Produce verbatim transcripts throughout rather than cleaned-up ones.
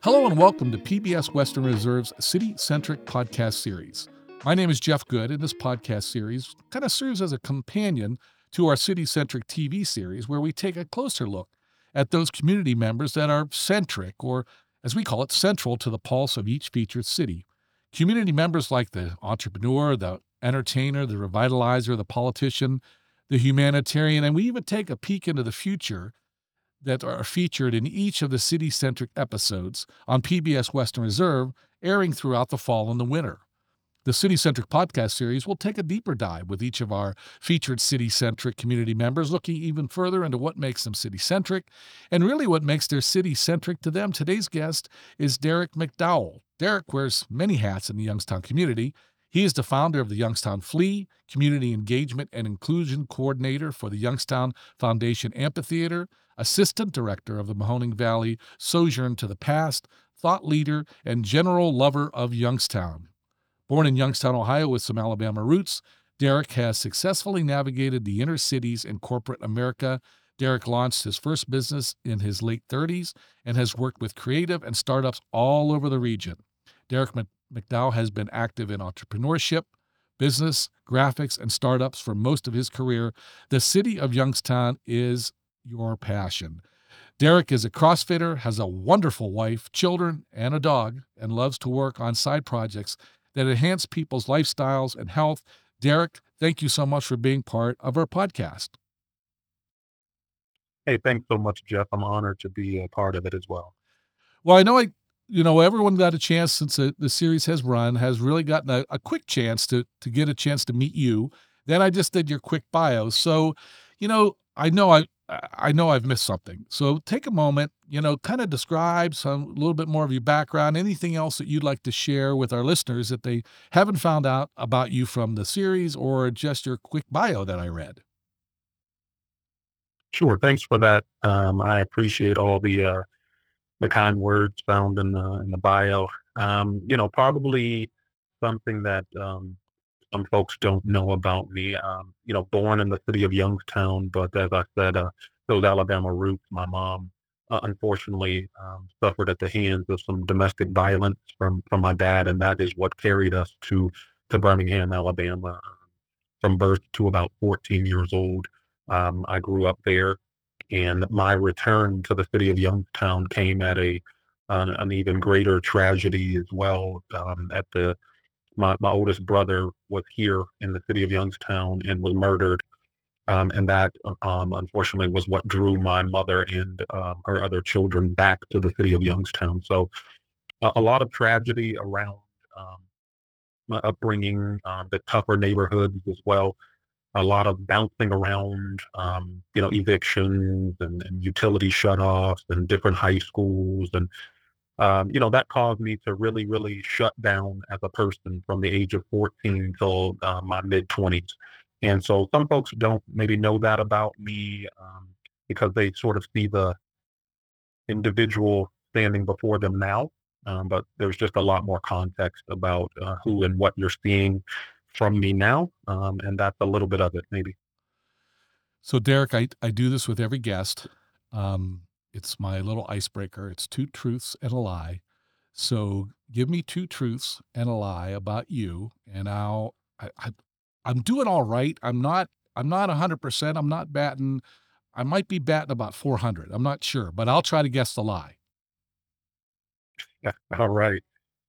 Hello and welcome to P B S Western Reserve's City-Centric podcast series. My name is Jeff Good, and this podcast series kind of serves as a companion to our City-Centric T V series, where we take a closer look at those community members that are centric, or as we call it, central to the pulse of each featured city. Community members like the entrepreneur, the entertainer, the revitalizer, the politician, the humanitarian, and we even take a peek into the future that are featured in each of the city-centric episodes on P B S Western Reserve, airing throughout the fall and the winter. The City-Centric podcast series will take a deeper dive with each of our featured city-centric community members, looking even further into what makes them city-centric and really what makes their city centric to them. Today's guest is Derek McDowell. Derek wears many hats in the Youngstown community. He is the founder of the Youngstown Flea, Community Engagement and Inclusion Coordinator for the Youngstown Foundation Amphitheater, Assistant Director of the Mahoning Valley Sojourn to the Past, thought leader, and general lover of Youngstown. Born in Youngstown, Ohio with some Alabama roots, Derek has successfully navigated the inner cities in corporate America. Derek launched his first business in his late thirties and has worked with creative and startups all over the region. Derek McDowell has been active in entrepreneurship, business, graphics, and startups for most of his career. The city of Youngstown is your passion. Derek is a CrossFitter, has a wonderful wife, children, and a dog, and loves to work on side projects that enhance people's lifestyles and health. Derek, thank you so much for being part of our podcast. Hey, thanks so much, Jeff. I'm honored to be a part of it as well. Well, I know I, you know, everyone got a chance since the, the series has run, has really gotten a, a quick chance to to get a chance to meet you. Then I just did your quick bio. So, you know, I know I I know I've missed something. So take a moment, you know, kind of describe some a little bit more of your background, anything else that you'd like to share with our listeners that they haven't found out about you from the series or just your quick bio that I read. Sure. Thanks for that. Um, I appreciate all the uh, the kind words found in the in the bio. Um, you know, probably something that um, some folks don't know about me. Um, you know, born in the city of Youngstown, but as I said, uh, those Alabama roots. My mom, uh, unfortunately, um, suffered at the hands of some domestic violence from from my dad, and that is what carried us to to Birmingham, Alabama, from birth to about fourteen years old. Um, I grew up there, and my return to the city of Youngstown came at a an, an even greater tragedy as well. Um, at the my my oldest brother was here in the city of Youngstown and was murdered, um, and that um, unfortunately was what drew my mother and um, her other children back to the city of Youngstown. So a, a lot of tragedy around um, my upbringing, um, the tougher neighborhoods as well, a lot of bouncing around, um, you know, evictions and, and utility shutoffs and different high schools. And, um, you know, that caused me to really, really shut down as a person from the age of fourteen till uh, my mid twenties. And so some folks don't maybe know that about me um, because they sort of see the individual standing before them now. Um, but there's just a lot more context about uh, who and what you're seeing from me now. Um, and that's a little bit of it, maybe. So, Derek, I, I do this with every guest. Um, it's my little icebreaker. It's two truths and a lie. So give me two truths and a lie about you, and I'll I, I I'm doing all right. I'm not I'm not one hundred percent. I'm not batting. I might be batting about four hundred. I'm not sure, but I'll try to guess the lie. Yeah. All right.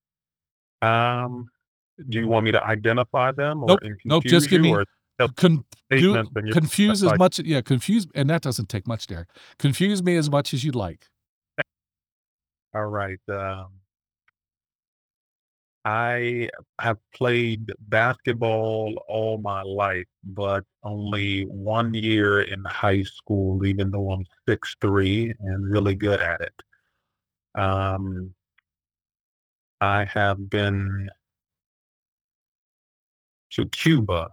Um, do you want me to identify them or Nope, and nope. Just confuse give you me or tell con, do statements and you confuse as like, much. Yeah, confuse, and that doesn't take much, Derek. Confuse me as much as you'd like. all right. Um, I have played basketball all my life, but only one year in high school, even though I'm six three and really good at it. Um, I have been to Cuba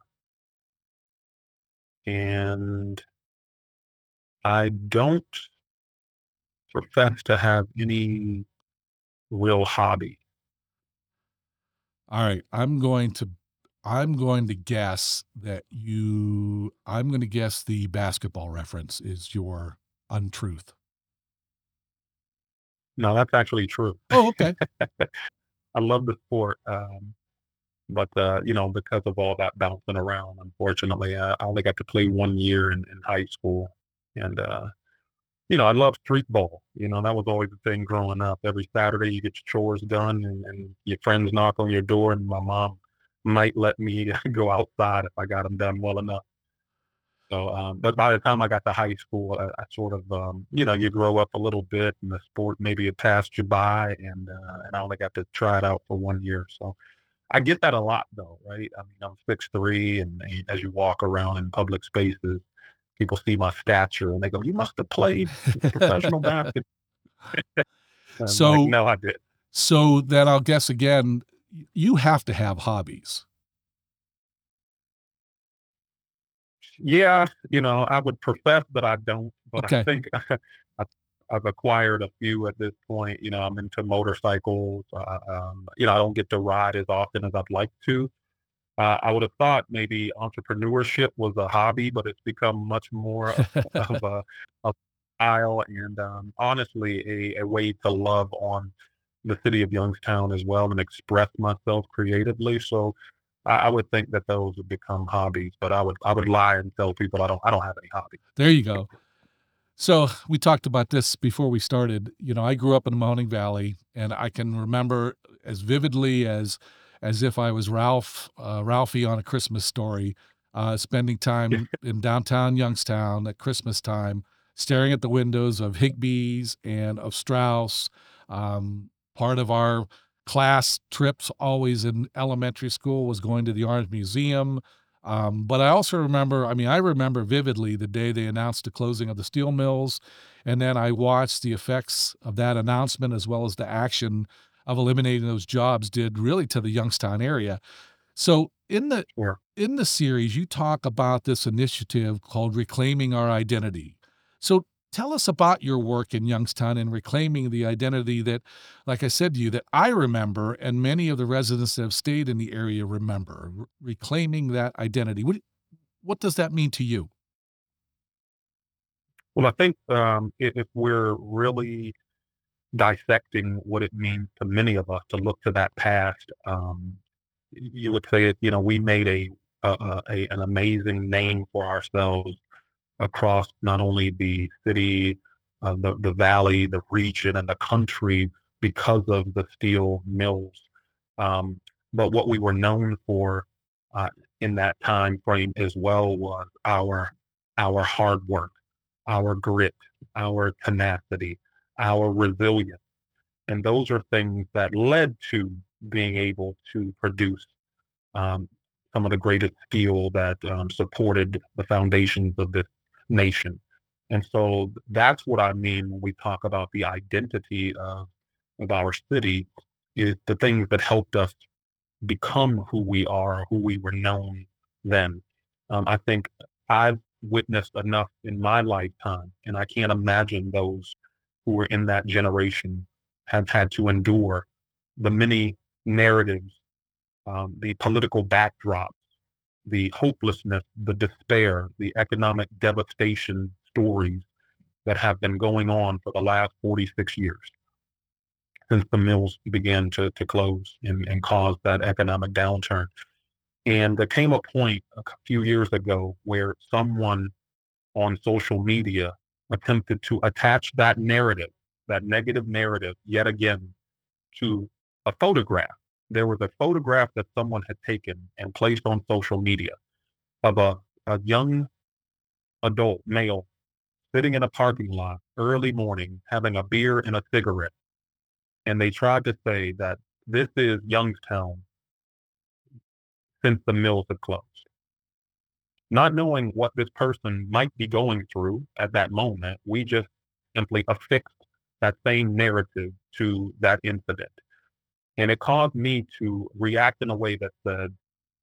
and I don't profess to have any real hobby. All right, I'm going to I'm going to guess that you I'm going to guess the basketball reference is your untruth. No, that's actually true. Oh, okay. I love the sport, um, but, uh, you know, because of all that bouncing around, unfortunately, uh, I only got to play one year in in high school, and, uh, you know, I love street ball. You know, that was always the thing growing up. Every Saturday, you get your chores done, and and your friends knock on your door, and my mom might let me go outside if I got them done well enough. So, um, but by the time I got to high school, I, I sort of, um, you know, you grow up a little bit, and the sport maybe it passed you by, and uh, and I only got to try it out for one year. So I get that a lot, though, right? I mean, I'm six three, and and as you walk around in public spaces, people see my stature, and they go, "You must have played professional basketball." I'm like, So "No, I did." so then I'll guess again, y you have to have hobbies. Yeah, you know, I would profess that I don't, but I Okay. think I've I've acquired a few at this point. You know, I'm into motorcycles. Uh, um, you know, I don't get to ride as often as I'd like to. Uh, I would have thought maybe entrepreneurship was a hobby, but it's become much more of, of a, a style and um, honestly a, a way to love on the city of Youngstown as well and express myself creatively. So I, I would think that those would become hobbies, but I would I would lie and tell people I don't I don't have any hobbies. There you go. So we talked about this before we started. You know, I grew up in the Mahoning Valley, and I can remember as vividly as as if I was Ralph uh, Ralphie on A Christmas Story, uh, spending time in downtown Youngstown at Christmas time, staring at the windows of Higbee's and of Strauss. Um, Part of our class trips, always in elementary school, was going to the Art Museum. Um, but I also remember, I mean, I remember vividly the day they announced the closing of the steel mills, and then I watched the effects of that announcement as well as the action of eliminating those jobs did really to the Youngstown area. So in the Sure. in the series, you talk about this initiative called Reclaiming Our Identity. So tell us about your work in Youngstown in reclaiming the identity that, like I said to you, that I remember and many of the residents that have stayed in the area remember. Re- reclaiming that identity. What what does that mean to you? Well, I think um, if, if we're really dissecting what it means to many of us to look to that past, um, you would say that you know we made a, a, a a- an amazing name for ourselves across not only the city, uh, the the valley, the region, and the country because of the steel mills. Um, but what we were known for uh, in that time frame as well was our our hard work, our grit, our tenacity, our resilience, and those are things that led to being able to produce um, some of the greatest steel that um, supported the foundations of this nation. And so that's what I mean when we talk about the identity of, of our city is the things that helped us become who we are, who we were known then. Um, I think I've witnessed enough in my lifetime, and I can't imagine those who were in that generation have had to endure the many narratives, um, the political backdrops, the hopelessness, the despair, the economic devastation stories that have been going on for the last forty-six years since the mills began to, to close and, and cause that economic downturn. And there came a point a few years ago where someone on social media attempted to attach that narrative, that negative narrative, yet again to a photograph. There was a photograph that someone had taken and placed on social media of a, a young adult male sitting in a parking lot early morning having a beer and a cigarette. And they tried to say that this is Youngstown since the mills have closed. Not knowing what this person might be going through at that moment, we just simply affixed that same narrative to that incident. And it caused me to react in a way that said,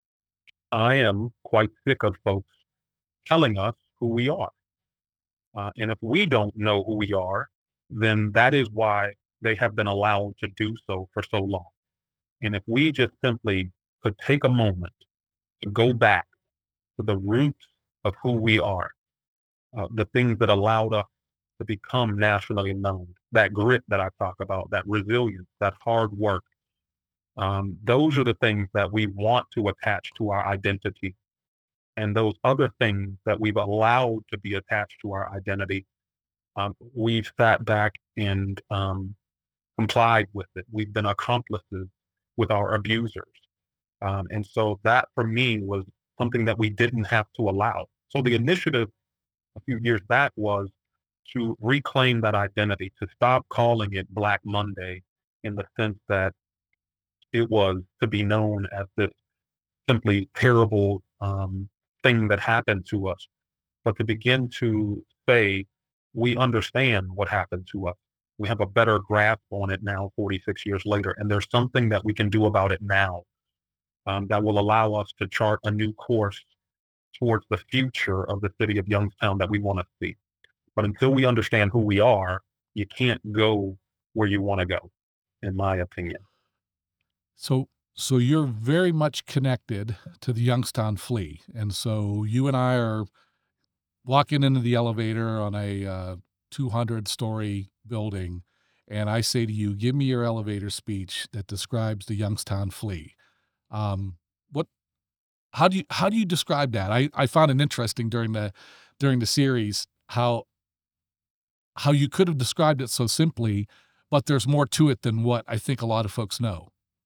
I am quite sick of folks telling us who we are. Uh, and if we don't know who we are, then that is why they have been allowed to do so for so long. And if we just simply could take a moment to go back to the roots of who we are, uh, the things that allowed us to become nationally known. That grit that I talk about, that resilience, that hard work. Um, those are the things that we want to attach to our identity. And those other things that we've allowed to be attached to our identity, um, we've sat back and um, complied with it. We've been accomplices with our abusers. Um, and so that for me was something that we didn't have to allow. So the initiative a few years back was to reclaim that identity, to stop calling it Black Monday in the sense that it was to be known as this simply terrible um, thing that happened to us, but to begin to say, we understand what happened to us. We have a better grasp on it now, forty-six years later, and there's something that we can do about it now um, that will allow us to chart a new course towards the future of the city of Youngstown that we want to see. But until we understand who we are, you can't go where you want to go, in my opinion. So so you're very much connected to the Youngstown Flea, and so you and I are walking into the elevator on a uh, two hundred story building, and I say to you, "Give me your elevator speech that describes the Youngstown Flea." Um, what? How do you how do you describe that? I I found it interesting during the during the series how how you could have described it so simply, but there's more to it than what I think a lot of folks know.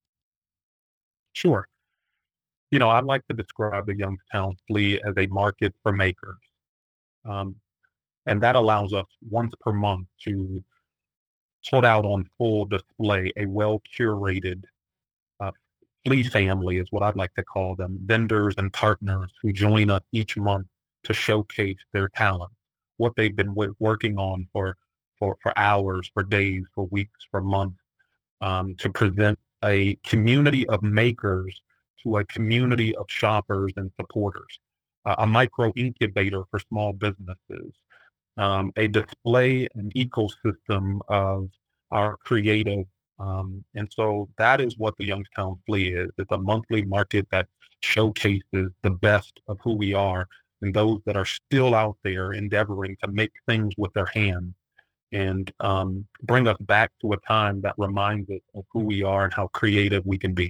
Sure. You know, I like to describe the Youngstown Flea as a market for makers. Um, and that allows us once per month to put out on full display a well curated uh, flea family, is what I'd like to call them, vendors and partners who join us each month to showcase their talent, what they've been w- working on for, for, for hours, for days, for weeks, for months, um, to present a community of makers to a community of shoppers and supporters, uh, a micro incubator for small businesses, um, a display and ecosystem of our creative. Um, and so that is what the Youngstown Flea is. It's a monthly market that showcases the best of who we are and those that are still out there endeavoring to make things with their hands and um, bring us back to a time that reminds us of who we are and how creative we can be.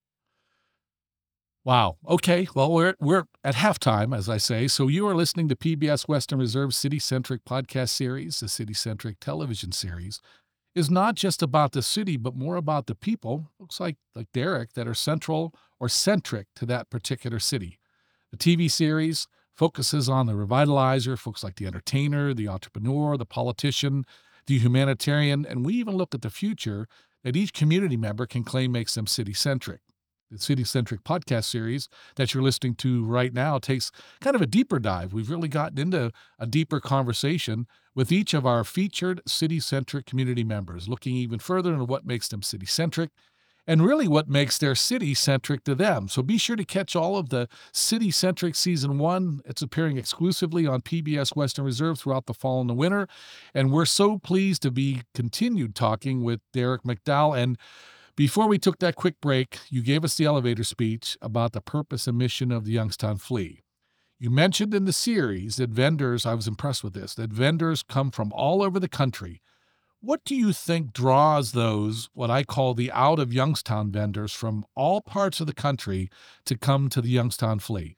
Wow. Okay. Well, we're we're at halftime, as I say. So you are listening to P B S Western Reserve City Centric podcast series. The City Centric television series is not just about the city, but more about the people. Looks like like Derek that are central or centric to that particular city. The T V series focuses on the revitalizer, folks like the entertainer, the entrepreneur, the politician, the humanitarian, and we even look at the future that each community member can claim makes them city centric. The City Centric podcast series that you're listening to right now takes kind of a deeper dive. We've really gotten into a deeper conversation with each of our featured city centric community members, looking even further into what makes them city centric and really what makes their city centric to them. So be sure to catch all of the City Centric Season one. It's appearing exclusively on P B S Western Reserve throughout the fall and the winter. And we're so pleased to be continued talking with Derek McDowell. And before we took that quick break, you gave us the elevator speech about the purpose and mission of the Youngstown Flea. You mentioned in the series that vendors, I was impressed with this, that vendors come from all over the country. What do you think draws those, what I call the out of Youngstown vendors from all parts of the country to come to the Youngstown Flea?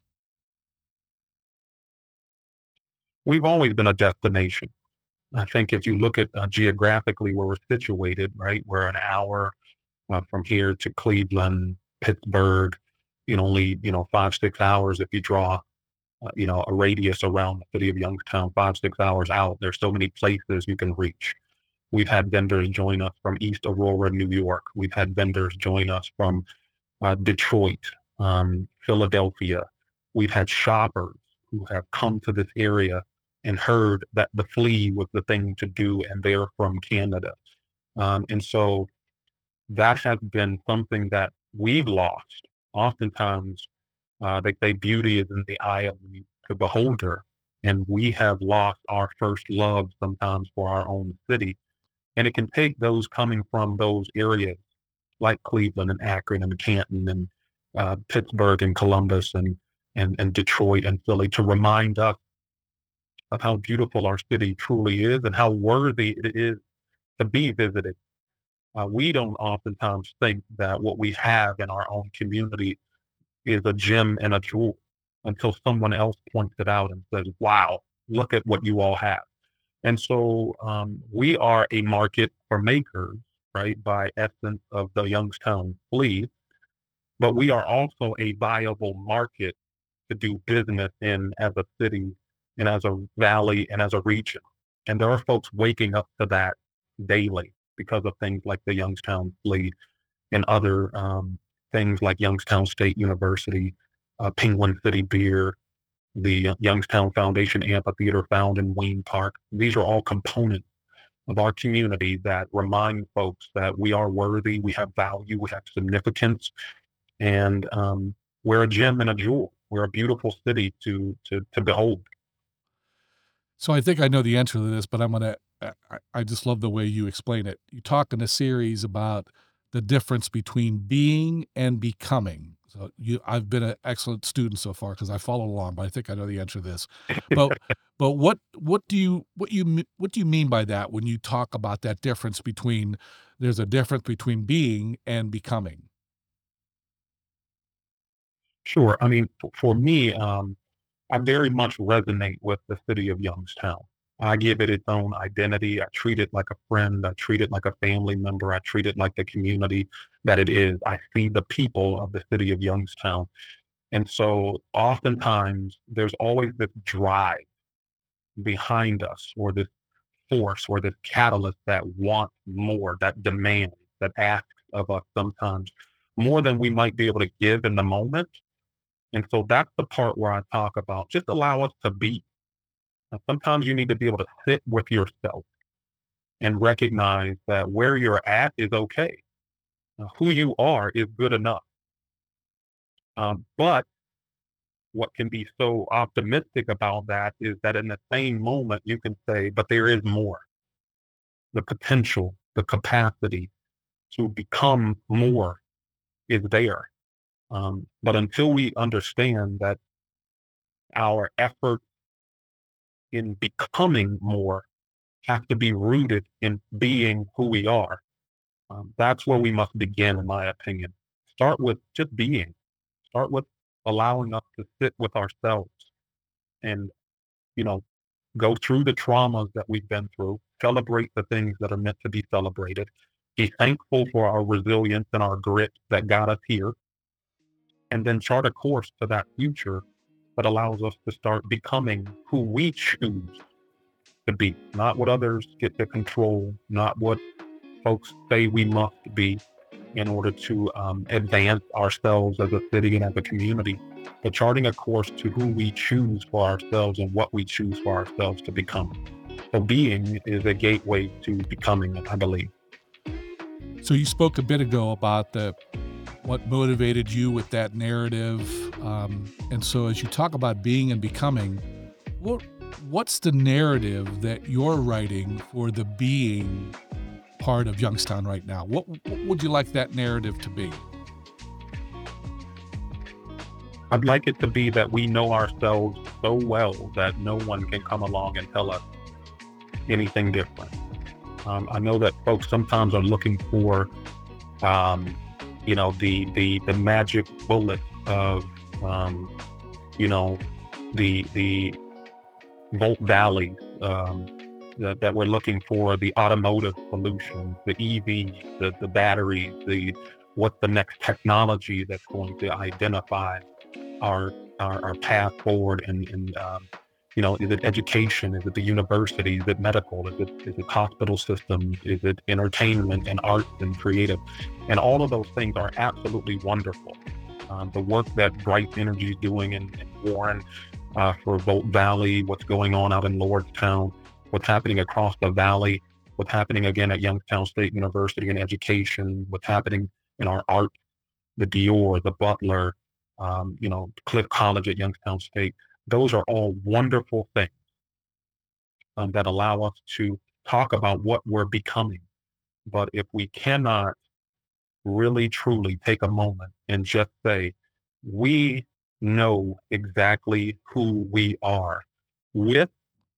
We've always been a destination. I think if you look at uh, geographically where we're situated, right, we're an hour uh, from here to Cleveland, Pittsburgh, you know, only, you know, five, six hours if you draw, uh, you know, a radius around the city of Youngstown, five, six hours out. There's so many places you can reach. We've had vendors join us from East Aurora, New York. We've had vendors join us from uh, Detroit, um, Philadelphia. We've had shoppers who have come to this area and heard that the flea was the thing to do, and they're from Canada. Um, and so that has been something that we've lost. Oftentimes, uh, they say beauty is in the eye of the the beholder, and we have lost our first love sometimes for our own city. And it can take those coming from those areas like Cleveland and Akron and Canton and uh, Pittsburgh and Columbus and, and and Detroit and Philly to remind us of how beautiful our city truly is and how worthy it is to be visited. Uh, we don't oftentimes think that what we have in our own community is a gem and a jewel until someone else points it out and says, wow, look at what you all have. And so um, we are a market for makers, right, by essence of the Youngstown Flea, but we are also a viable market to do business in as a city and as a valley and as a region. And there are folks waking up to that daily because of things like the Youngstown Flea and other um, things like Youngstown State University, uh, Penguin City Beer, the uh, Youngstown Foundation Amphitheater found in Wayne Park. These are all components of our community that remind folks that we are worthy, we have value, we have significance, and um, we're a gem and a jewel. We're a beautiful city to to to behold. So I think I know the answer to this, but I'm gonna I I I just love the way you explain it. You talk in a series about the difference between being and becoming. So you I've been an excellent student so far because I followed along, but I think I know the answer to this. But but what what do you what you m what do you mean by that when you talk about that difference between there's a difference between being and becoming? Sure. I mean, for, for me, um, I very much resonate with the city of Youngstown. I give it its own identity. I treat it like a friend. I treat it like a family member. I treat it like the community that it is. I see the people of the city of Youngstown. And so oftentimes there's always this drive behind us or this force or this catalyst that wants more, that demands, that asks of us sometimes more than we might be able to give in the moment. And so that's the part where I talk about just allow us to be. Now, sometimes you need to be able to sit with yourself and recognize that where you're at is okay. Uh, who you are is good enough. Um, but what can be so optimistic about that is that in the same moment, you can say, but there is more. The potential, the capacity to become more is there. Um, but until we understand that our effort in becoming more have to be rooted in being who we are, um, that's where we must begin, in my opinion. Start with just being, start with allowing us to sit with ourselves and, you know, go through the traumas that we've been through, celebrate the things that are meant to be celebrated, be thankful for our resilience and our grit that got us here, and then chart a course to that future that allows us to start becoming who we choose to be, not what others get to control, not what folks say we must be in order to um, advance ourselves as a city and as a community, but charting a course to who we choose for ourselves and what we choose for ourselves to become. So being is a gateway to becoming, I believe. So you spoke a bit ago about the what motivated you with that narrative, um, and so as you talk about being and becoming, what what's the narrative that you're writing for the being part of Youngstown right now? What what would you like that narrative to be? I'd like it to be that we know ourselves so well that no one can come along and tell us anything different. Um, I know that folks sometimes are looking for, um, you know, the the the magic bullet of, um, you know, the the Volt Valley, um, that, that we're looking for the automotive solutions, the E V, the the batteries, the what's the next technology that's going to identify our our, our path forward and and um, you know, is it education? Is it the university? Is it medical? Is it is it hospital systems? Is it entertainment and arts and creative? And all of those things are absolutely wonderful. Um, the work that Bright Energy is doing in, in Warren uh, for Volt Valley, what's going on out in Lordstown, what's happening across the valley, what's happening again at Youngstown State University in education, what's happening in our art, the Dior, the Butler, um, you know, Cliff College at Youngstown State. Those are all wonderful things um, that allow us to talk about what we're becoming. But if we cannot really truly take a moment and just say, we know exactly who we are with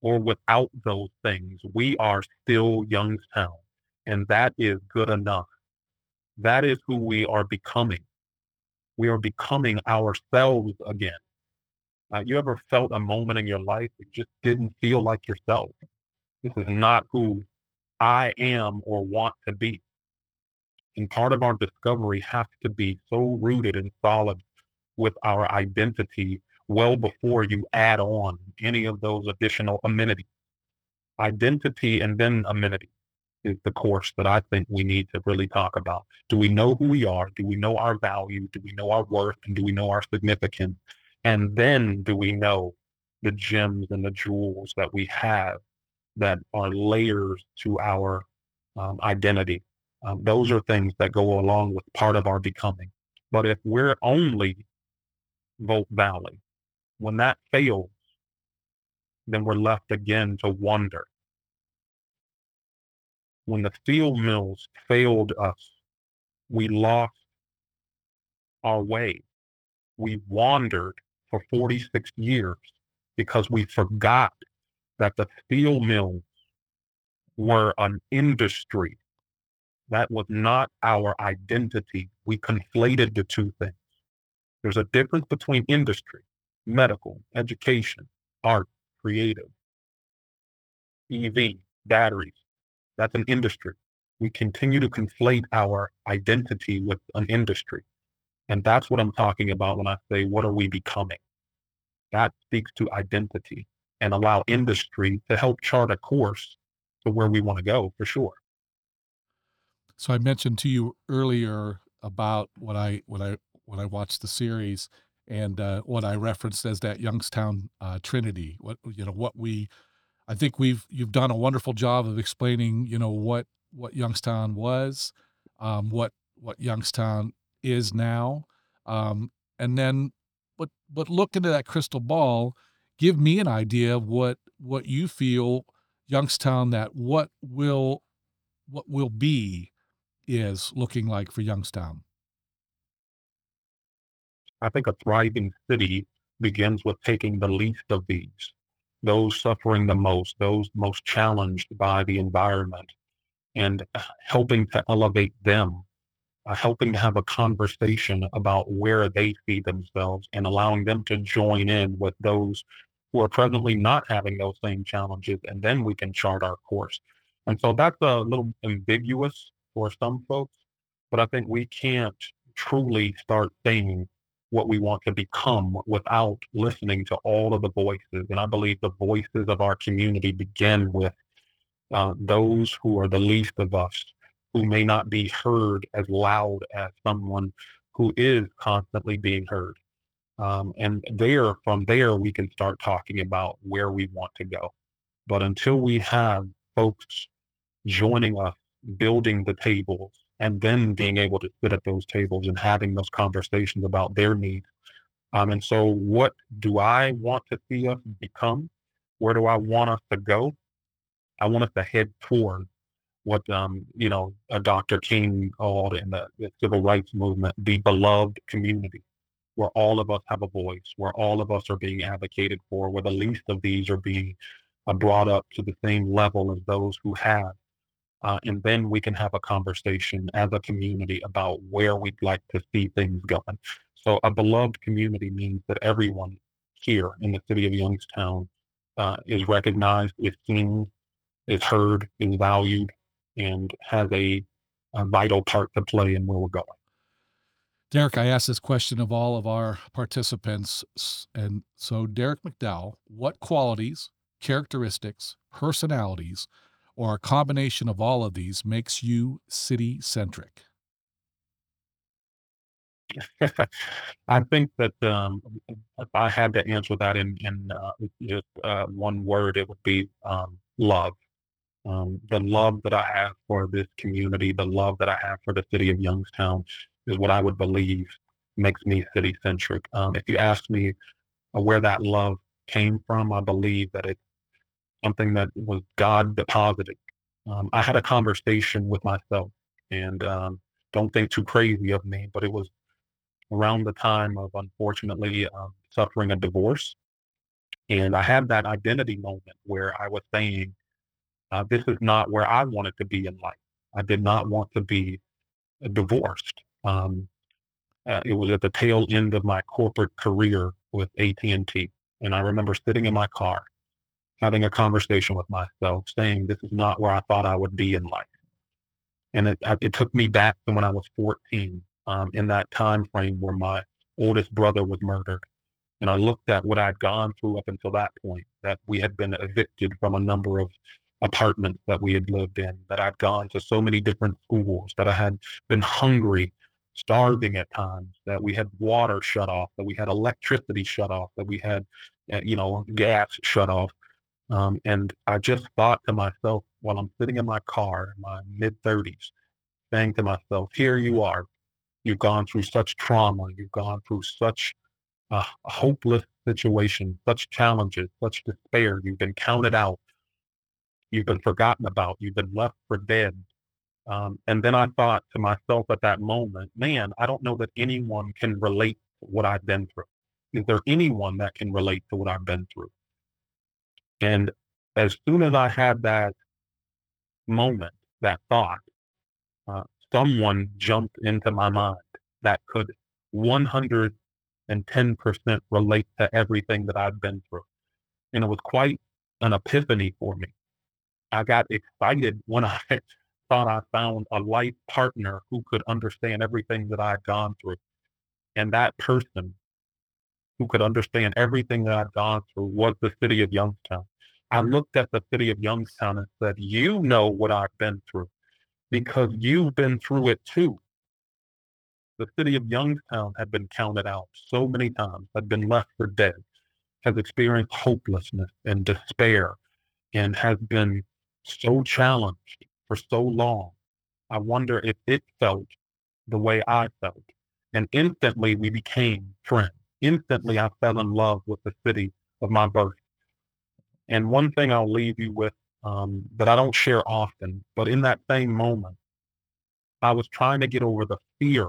or without those things, we are still Youngstown. And that is good enough. That is who we are becoming. We are becoming ourselves again. Uh, you ever felt a moment in your life that just didn't feel like yourself? This is not who I am or want to be. And part of our discovery has to be so rooted and solid with our identity well before you add on any of those additional amenities. Identity and then amenity is the course that I think we need to really talk about. Do we know who we are? Do we know our value? Do we know our worth? And do we know our significance? And then do we know the gems and the jewels that we have that are layers to our um, identity? Um, those are things that go along with part of our becoming. But if we're only Volt Valley, when that fails, then we're left again to wonder. When the steel mills failed us, we lost our way. We wandered for forty-six years because we forgot that the steel mills were an industry. That was not our identity. We conflated the two things. There's a difference between industry, medical, education, art, creative, E V, batteries. That's an industry. We continue to conflate our identity with an industry. And that's what I'm talking about when I say, what are we becoming? That speaks to identity and allow industry to help chart a course to where we want to go for sure. So I mentioned to you earlier about what I when I when I watched the series and uh, what I referenced as that Youngstown uh, Trinity. What you know, what we I think we've you've done a wonderful job of explaining, you know, what what Youngstown was, um, what what Youngstown is now, um, and then but but look into that crystal ball. Give me an idea of what what you feel Youngstown that what will what will be is looking like for Youngstown. I think a thriving city begins with taking the least of these, those suffering the most, those most challenged by the environment, and uh, helping to elevate them, uh, helping to have a conversation about where they see themselves and allowing them to join in with those who are presently not having those same challenges. And then we can chart our course. And so that's a little ambiguous for some folks, but I think we can't truly start saying what we want to become without listening to all of the voices. And I believe the voices of our community begin with uh, those who are the least of us, who may not be heard as loud as someone who is constantly being heard. Um, and there, from there, we can start talking about where we want to go. But until we have folks joining us, building the tables, and then being able to sit at those tables and having those conversations about their needs. Um, and so, what do I want to see us become? Where do I want us to go? I want us to head toward what um, you know, a Doctor King called in the, the civil rights movement, the beloved community, where all of us have a voice, where all of us are being advocated for, where the least of these are being uh, brought up to the same level as those who have. Uh, and then we can have a conversation as a community about where we'd like to see things going. So a beloved community means that everyone here in the city of Youngstown uh, is recognized, is seen, is heard, is valued, and has a, a vital part to play in where we're going. Derek, I asked this question of all of our participants. s- And so, Derek McDowell, what qualities, characteristics, personalities, or a combination of all of these makes you city centric? I think that um, if I had to answer that in, in uh, just uh, one word, it would be um, love. Um, the love that I have for this community, the love that I have for the city of Youngstown is what I would believe makes me city centric. Um, if you ask me uh, where that love came from, I believe that it's something that was God deposited. Um, I had a conversation with myself, and um, don't think too crazy of me, but it was around the time of unfortunately um, suffering a divorce. And I had that identity moment where I was saying, uh, this is not where I wanted to be in life. I did not want to be uh, divorced. Um, uh, it was at the tail end of my corporate career with A T and T. And I remember sitting in my car, having a conversation with myself, saying, this is not where I thought I would be in life. And it, it took me back to when I was fourteen, um, in that time frame where my oldest brother was murdered. And I looked at what I'd gone through up until that point, that we had been evicted from a number of apartments that we had lived in, that I'd gone to so many different schools, that I had been hungry, starving at times, that we had water shut off, that we had electricity shut off, that we had, uh, you know, gas shut off. Um, and I just thought to myself while I'm sitting in my car in my mid thirties, saying to myself, here you are. You've gone through such trauma. You've gone through such a hopeless situation, such challenges, such despair. You've been counted out. You've been forgotten about. You've been left for dead. Um, and then I thought to myself at that moment, man, I don't know that anyone can relate to what I've been through. Is there anyone that can relate to what I've been through? And as soon as I had that moment, that thought, uh, someone jumped into my mind that could one hundred ten percent relate to everything that I've been through. And it was quite an epiphany for me. I got excited when I thought I found a life partner who could understand everything that I'd gone through. And that person who could understand everything that I'd gone through was the city of Youngstown. I looked at the city of Youngstown and said, you know what I've been through because you've been through it too. The city of Youngstown had been counted out so many times, had been left for dead, has experienced hopelessness and despair, and has been so challenged for so long. I wonder if it felt the way I felt. And instantly we became friends. Instantly I fell in love with the city of my birth. And one thing I'll leave you with, um, that I don't share often, but in that same moment, I was trying to get over the fear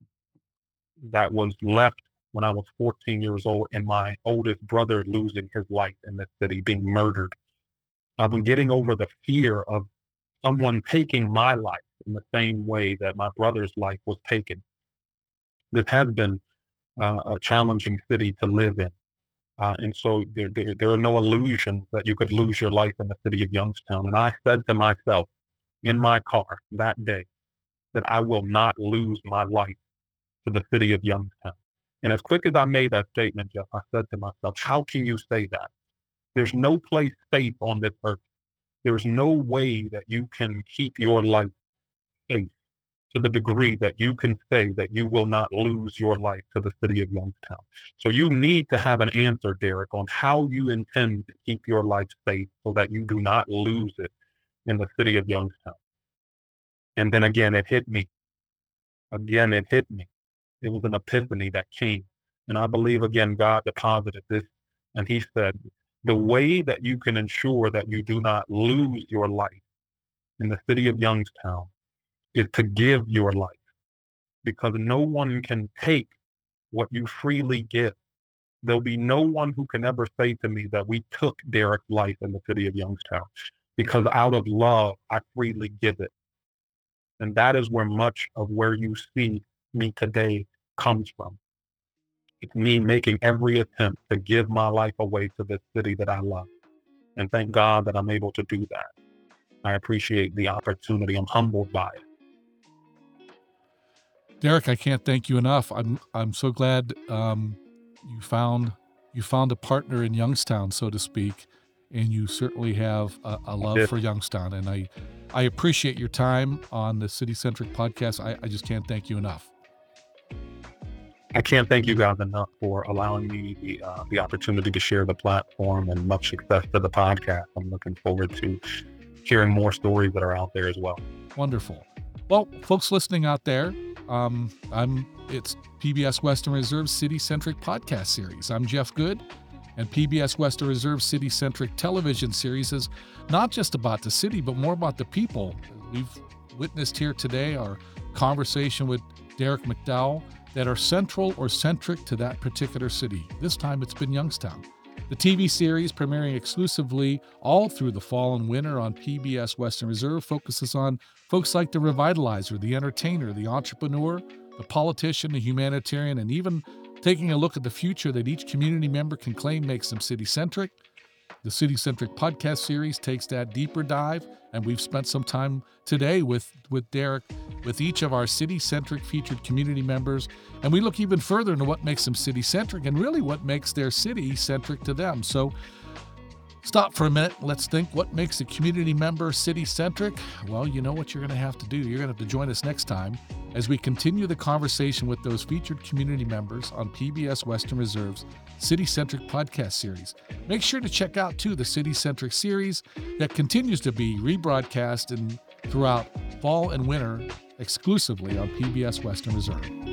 that was left when I was fourteen years old and my oldest brother losing his life in this city, being murdered. I've been getting over the fear of someone taking my life in the same way that my brother's life was taken. This has been uh, a challenging city to live in. Uh, and so there, there, there are no illusions that you could lose your life in the city of Youngstown. And I said to myself in my car that day that I will not lose my life to the city of Youngstown. And as quick as I made that statement, Jeff, I said to myself, how can you say that? There's no place safe on this earth. There's no way that you can keep your life safe to the degree that you can say that you will not lose your life to the city of Youngstown. So you need to have an answer, Derek, on how you intend to keep your life safe so that you do not lose it in the city of Youngstown. And then again, it hit me. Again, it hit me. It was an epiphany that came. And I believe, again, God deposited this. And he said, the way that you can ensure that you do not lose your life in the city of Youngstown is to give your life, because no one can take what you freely give. There'll be no one who can ever say to me that we took Derek's life in the city of Youngstown, because out of love, I freely give it. And that is where much of where you see me today comes from. It's me making every attempt to give my life away to this city that I love. And thank God that I'm able to do that. I appreciate the opportunity. I'm humbled by it. Derek, I can't thank you enough. I'm I'm so glad um, you found you found a partner in Youngstown, so to speak, and you certainly have a, a love for Youngstown. And I I appreciate your time on the City Centric podcast. I, I just can't thank you enough. I can't thank you guys enough for allowing me the uh, the opportunity to share the platform, and much success to the podcast. I'm looking forward to hearing more stories that are out there as well. Wonderful. Well, folks listening out there, um, I'm it's P B S Western Reserve City Centric podcast series. I'm Jeff Good, and P B S Western Reserve City Centric television series is not just about the city, but more about the people. We've witnessed here today our conversation with Derek McDowell that are central or centric to that particular city. This time it's been Youngstown. The T V series, premiering exclusively all through the fall and winter on P B S Western Reserve, focuses on folks like the revitalizer, the entertainer, the entrepreneur, the politician, the humanitarian, and even taking a look at the future that each community member can claim makes them city-centric. The City-Centric podcast series takes that deeper dive, and we've spent some time today with, with Derek, with each of our city-centric featured community members, and we look even further into what makes them city-centric and really what makes their city centric to them. So stop for a minute. Let's think, what makes a community member city-centric? Well, you know what you're going to have to do. You're going to have to join us next time as we continue the conversation with those featured community members on P B S Western Reserve's City-Centric podcast series. Make sure to check out, too, the City-Centric series that continues to be rebroadcast in, throughout fall and winter exclusively on P B S Western Reserve.